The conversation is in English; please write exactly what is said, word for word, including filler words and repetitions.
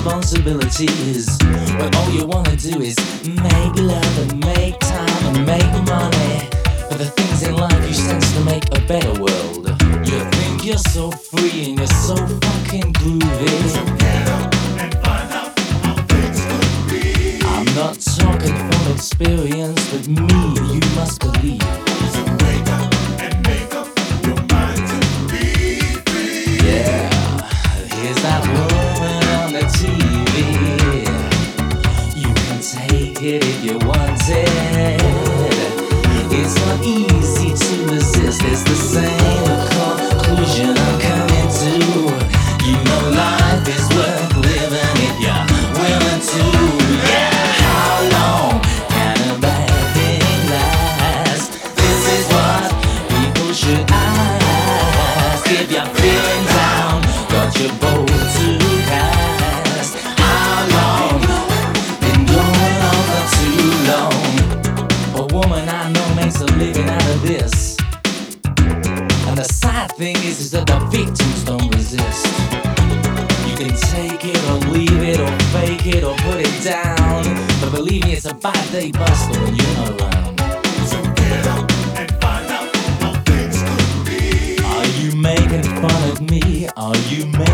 responsibilities, when all you wanna do is make love and make time and make money. But the things in life you sense to make a better world. You think you're so free and you're so fucking groovy. So get up and find out how things could be. I'm not talking from experience, but me, you must believe. So wake up and make up your mind to be free. Yeah, here's that woman on the T V. You can take it if you want it. It's not easy to resist. It's the same conclusion I'm coming to. You know life is worth living if you're willing to. Yeah, how long can a bad thing last? This is what people should ask. If you're feeling down, got your boat to cast. How long? Been going on for too long. A woman I know makes a living out of this. And the sad thing is, is that the victims don't resist. You can take it or leave it or fake it or put it down. But believe me, it's a bad day buster when you're not around. So get up and find out how things could be. Are you making fun of me? Are you making